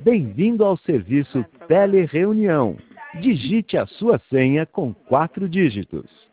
Bem-vindo ao serviço Telereunião. Digite a sua senha com 4 dígitos.